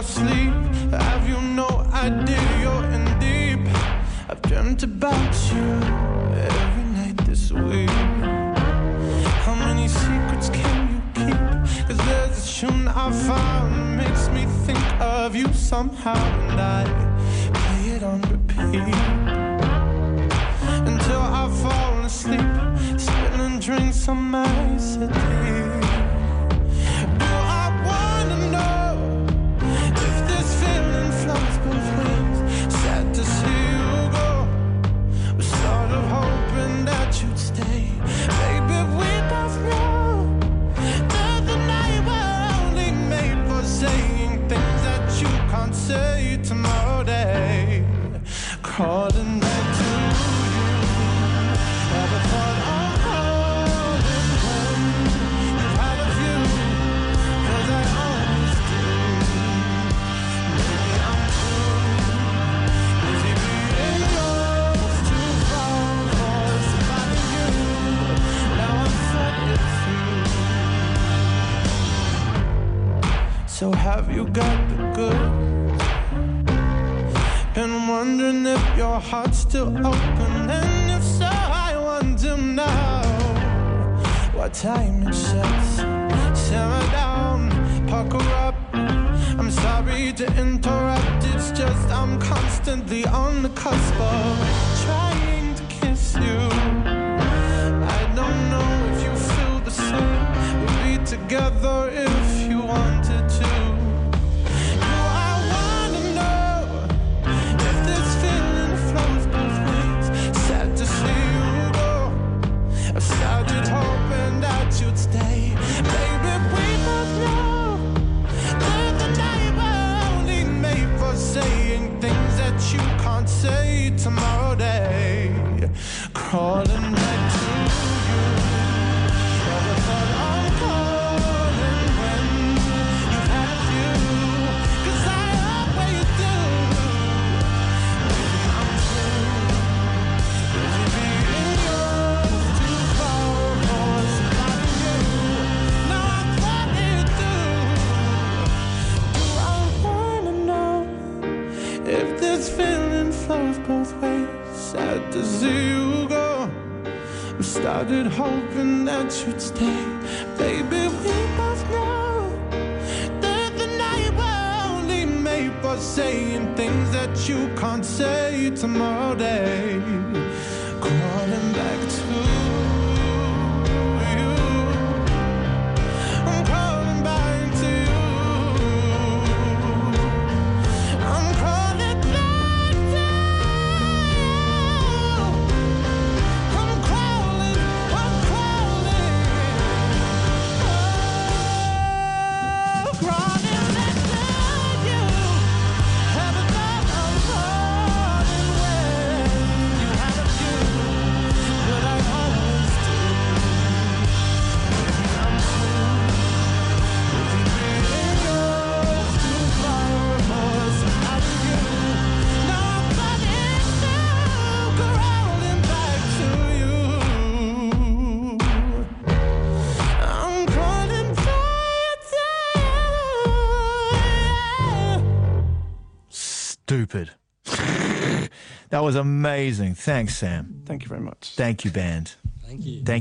your sleep. Have you no idea you're in deep? I've dreamt about you every night this week. How many secrets can you keep? 'Cause there's a tune I found that makes me think of you somehow, and I play it on repeat until I fall asleep, spilling drinks on my city. Do I wanna know if this feeling flows both ways? Sad to see you go, was sort of hoping that you'd stay. Baby, we both know that the night we're only made for saying things that you can't say tomorrow day. Crawling back to you, never thought I'd calling when you've had a few, 'cause I always do. Maybe I'm too busy being yours, too far for somebody new. Now I'm flooded through. So have you got the goods? Been wondering if your heart's still open, and if so, I wonder now what time it says. Simmer down, pucker up. I'm sorry to interrupt, it's just I'm constantly on the cusp of trying to kiss you. I don't know if you feel the same. We'd be together if you wanted to. Started hoping that you'd stay. Baby, we both know that the night we're only made for saying things that you can't say tomorrow day. Crawling back to you, never thought I'd calling when you've had a few, 'cause I always do. Maybe I'm too busy being yours, too far for somebody new. Now I'm flooded through. Do I wanna know if this feeling flows both ways? Sad to see you go, I started hoping that you'd stay. Baby, we both know that the night we're only made for saying things that you can't say tomorrow day. Crawling back to you, I'm crawling back to you, I'm crawling back to you, I'm crawling, oh, crawling back to you. Haven't thought of calling when you had a few, but I always do. Maybe I'm too busy being yours, too far for somebody new. Now I'm flooded through, crawling back to you. I'm crawling back to you. Stupid. That was amazing. Thanks, Sam. Thank you very much. Thank you, band. Thank you. Thank